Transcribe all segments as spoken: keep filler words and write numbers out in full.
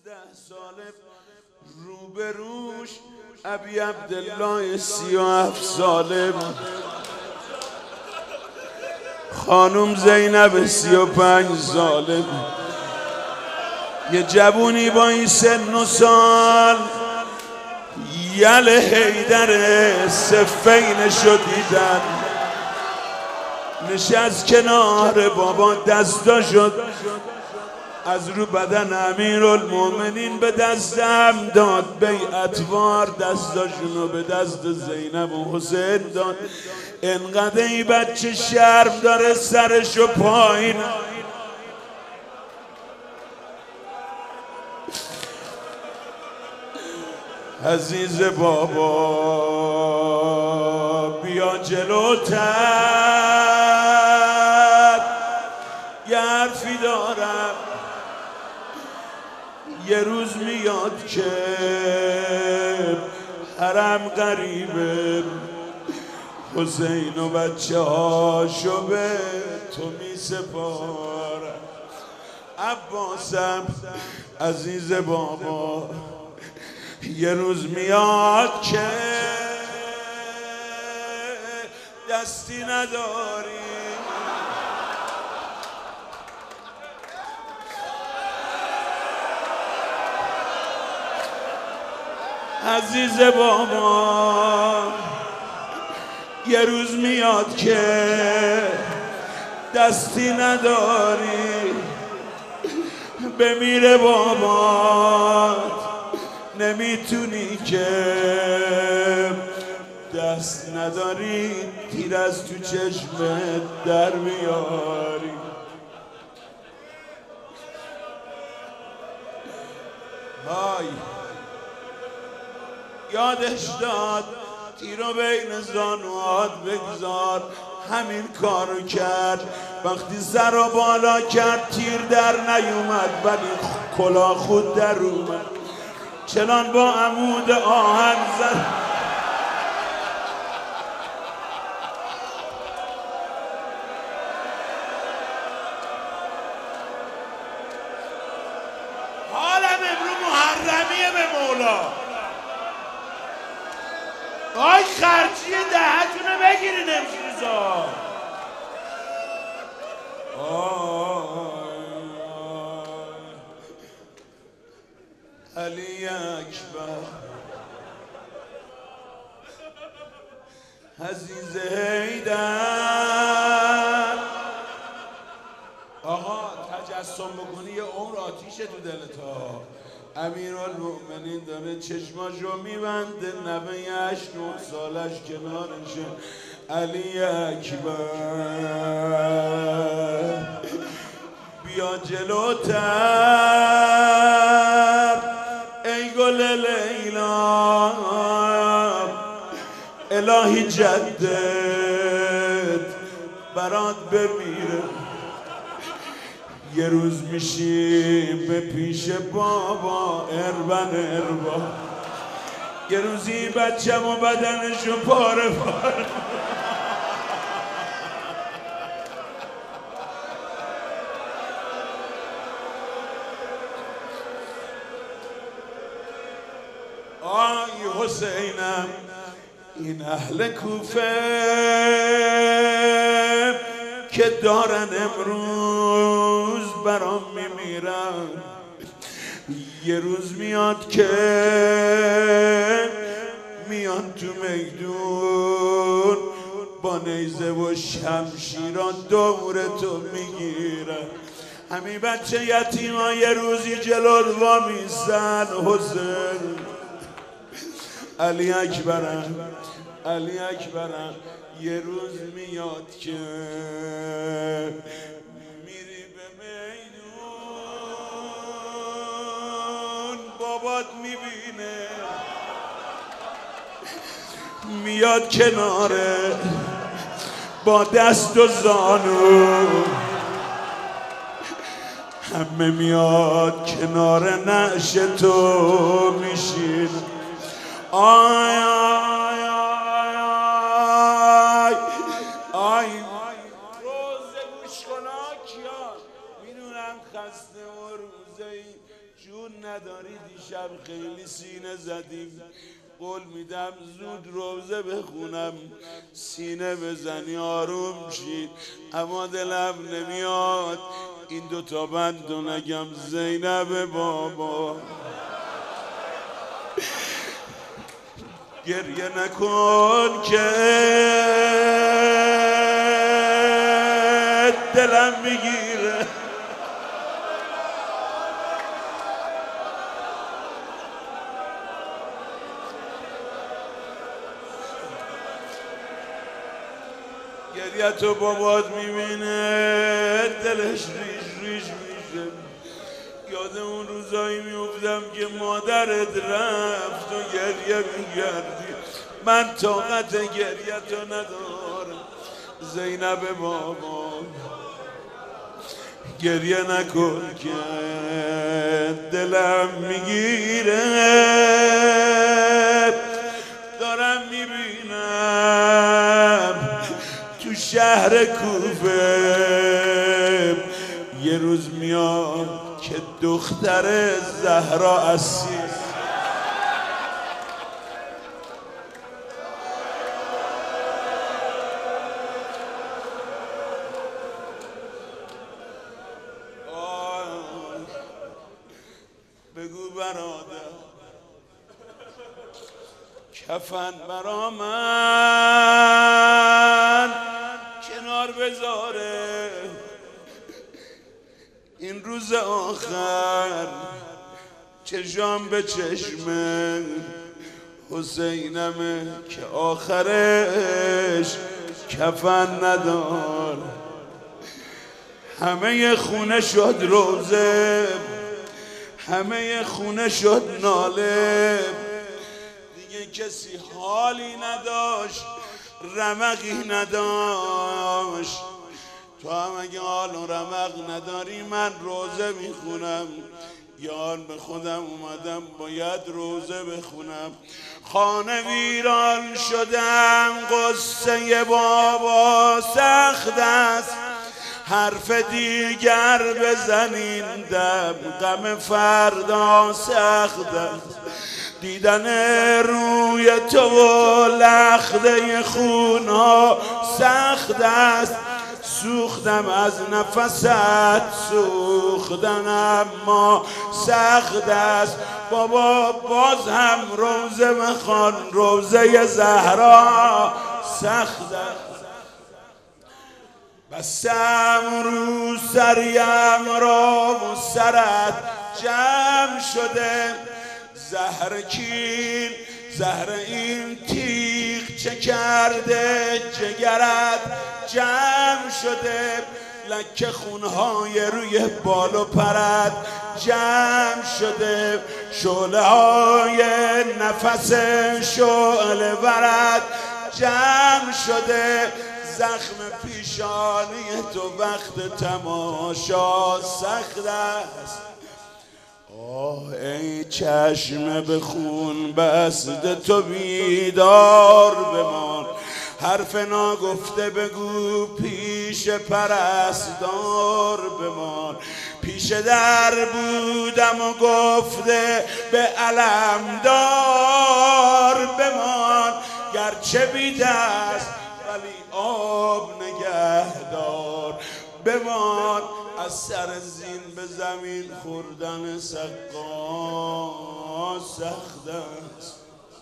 سیزده ساله روبروش ابی عبدالله سی و هفت ساله، خانم زینب سی و پنج ساله، یه جوونی با این سن و سال یل حیدر صفین شدیدن، نشست کنار بابا دستا شد از رو بدن امیرالمومنین به دستم داد، بیعتوار دستاشونو به دست زینب و حسین داد. انقدر این بچه شرم داره سرشو پایین، عزیز بابا بیا جلوتر، یه حرفی دارم، یه روز میاد که حرم غریبه، حسین و بچه هاشو به تو می سپارم. عباسم عزیز بابا یه روز میاد که دستی نداری، عزیز بابا یه روز میاد که دستی نداری، بمیره بابا نمیتونی که دست نداری، تیر از تو چشمت در میاری. های یادش داد تیرو بین زانوات بگذار، همین کارو کرد. وقتی سر و بالا کرد تیر در نیومد ولی کلاه خود در اومد، چنان با عمود آهن زد حالم امرو محرمیه به مولا. آی خرجی دهتونه بگیرین امشیزا. علی اکبر عزیز حیدر، آقا تجسم بکنی یه عمر آتیشه تو دلت ها. امیرالمومنین داره چشماشو میبنده، نوه هشت نه سالش کنارشه. علی اکبر بیا جلوتر ای گل لیلا، الهی جدت برات بمیره، یه روز میشیم به پیش بابا اربن اربا، یه روزی بچم و بدنشو پاره پاره. آی حسینم این اهل کوفه که دارن امروز برام میمیرن، یه روز میاد که میان تو میدون با نیزه و شمشیران دور تو میگیرن. همین بچه یتیم ها یه روزی جلوت وامیستن. حسین علی اکبرم علی اکبرم یه روز میاد که میری به میدون، بابات میبینه میاد کناره با دست و زانو، همه میاد کنار نعش تو میشین. آی آی آی آی آی روزه گوش کنا کیا میدونم خسته و روزه ای جون نداری دیشب خیلی سینه زدیم، قول میدم زود روزه بخونم سینه بزنی آروم شید، اما دلم نمیاد این دوتا بندو نگم زینب بابا. گریه نکن که دلم میگیره، گریه تو بابات میبینه دلش ریش ریش میشه. یاد اون روزایی میافتم که مادرت رفت و گریه میگردی، من طاقت گریه تو ندارم زینب بابا. گریه نکن که دلم میگیره، دارم میبینم تو شهر کوفه یه روز میاد که دختر زهرا عزیز بگو برادر کفن برا من کنار بذاره، این روز آخر چشام به چشم حسینمه که آخرش کفن ندار. همه خونه شد روزه، همه خونه شد ناله، دیگه کسی حالی نداشت رمقی نداشت. تو هم اگه حال و رمق نداری من روزه میخونم، یان به خودم اومدم باید روزه بخونم. خانه ویران شدم قصه بابا سخت است، حرف دیگر بزنین دم غم فردا سخت است. دیدن روی تو و لخته خونها سخت است، سوختم از نفست سوختن اما سخت است. بابا باز هم روزه مخوان روزه زهرا سخت است. بستم رو سریم را و سرت جمع شده، زهر کین زهر این تیغ چه کرده جگرت جمع شده، لکه خونهای روی بال و پرت جمع شده، شعله های نفس شعله ورت جمع شده، زخم پیشانی تو وقت تماشا سخت است. آه ای چشم به خون بسته تو بیدار بمان، حرف ناگفته بگو پیش پرستار بمان. پیش در بودم و گفته به علمدار بمان، گرچه بی دست ولی آب نگهدار بمان. از سر زین به زمین خوردن سقا سخت است.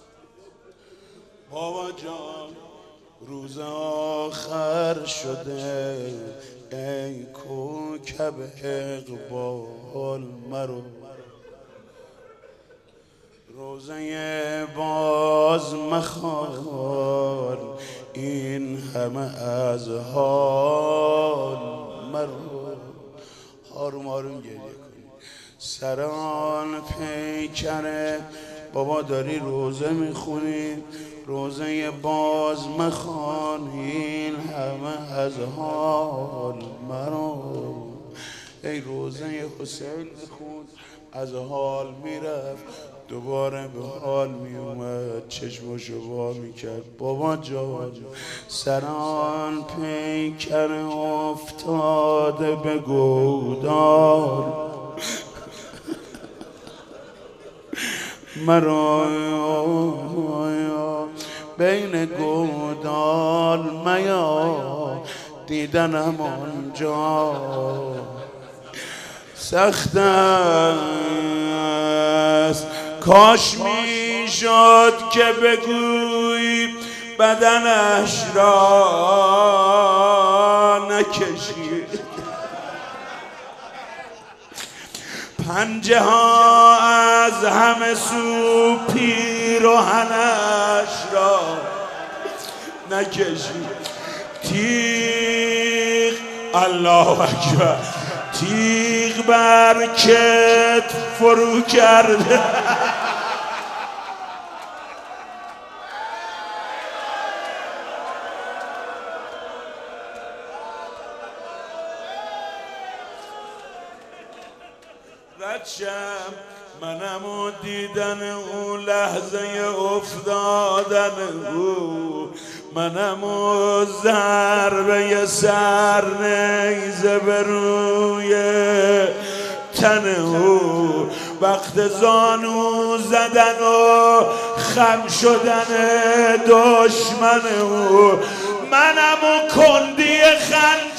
بابا جان روز آخر شده، ای کوکب اقبال مرو، روزه باز مخوان این همه از حال مرو. آروم آروم گریه کنی سران پیکره. بابا داری روزه میخونی، روزه باز مخوان این همه از حال مرو. ای روزه حسین بخون، از حال میرفت دوباره به حال میومد، چشمشو وا میکرد. بابا جان سران پیکر افتاده به گودار، مرا بین گودال میا دیدنم آنجا سخت است کاش میشد که بگویی بدنش را نکشید پنجه ها از همه سو پیراهنش را نکشید تیغ الله اکبر تیغ بر کتف فرو کرده ردشم منم و دیدن او لحظه افتادن او منم و ضربه سر نیزه به روی تن او وقت زانو زدن و خم شدن دشمن او منم و کندی خنده